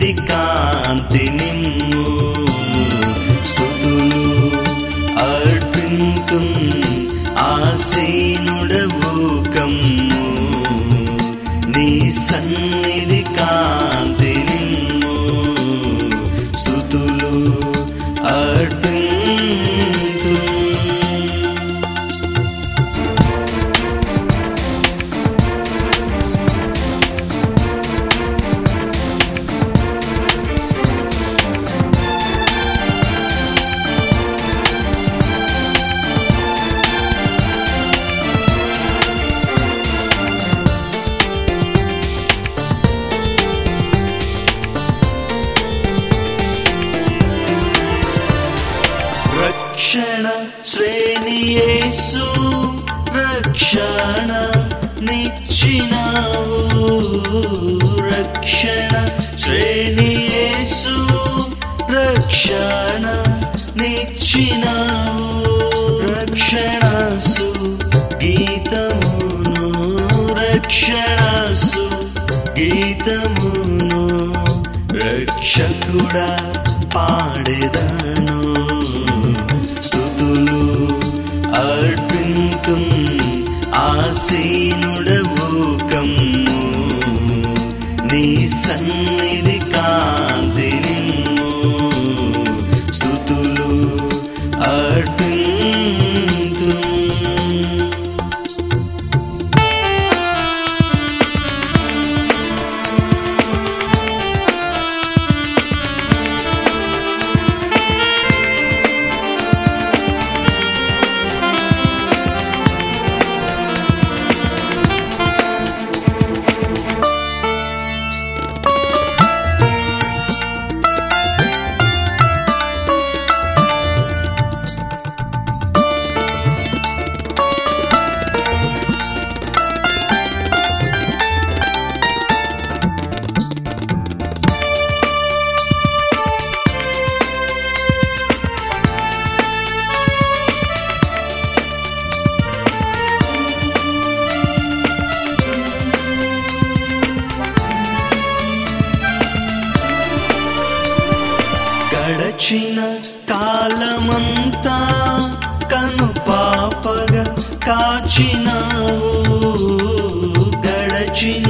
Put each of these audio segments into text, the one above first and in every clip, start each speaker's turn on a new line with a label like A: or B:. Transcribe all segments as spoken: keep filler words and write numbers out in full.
A: సన్నిధి కాంతి నిమ్ము స్తుతులు అర్పింతుం ఆసీనుడవు కమ్ము నీ సన్నిధి కాంతి నిమ్ము స్తుతులు అర్పింతుం. రక్షణ శ్రేణి యేసు రక్షణ నిచ్చినావు రక్షణ శ్రేణి యేసు రక్షణ నిచ్చినావు రక్షణసు గీతమును రక్షణసు గీతమును రక్షకుడా పాడెదను అర్పింతుం ఆసీనుడవు కమ్ము నీ సన్నిధి కాంతి నిమ్ము స్తుతులు అర్పింతుం. గడచిన కాలమంతా కను పాపగా కాచినావు గడచిన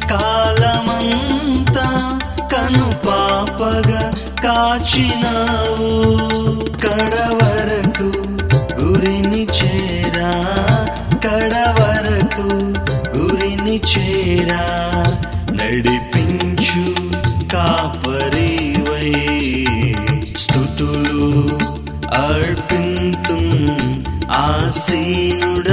A: కాలమంతా కను పాపగా కాచినావు కడవరకు గురిని చేరా కడవరకు గురిని చేరా నడిపించు కాపరివై స్తుతులు అర్పింతుం ఆసీనుడ